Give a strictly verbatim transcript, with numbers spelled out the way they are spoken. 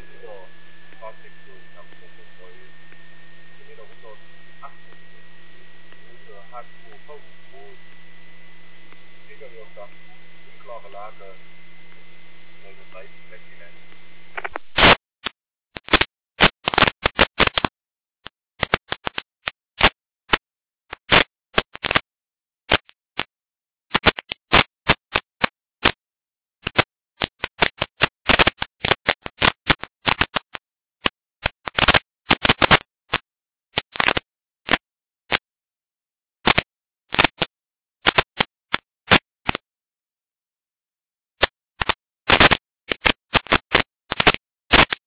Ja, ich frage dich so, ich habe so eine neue Kilometer hundertachtundachtzig die Route H zwei fünf, wo P K W auf der unklare Lage neununddreißig weggegangen.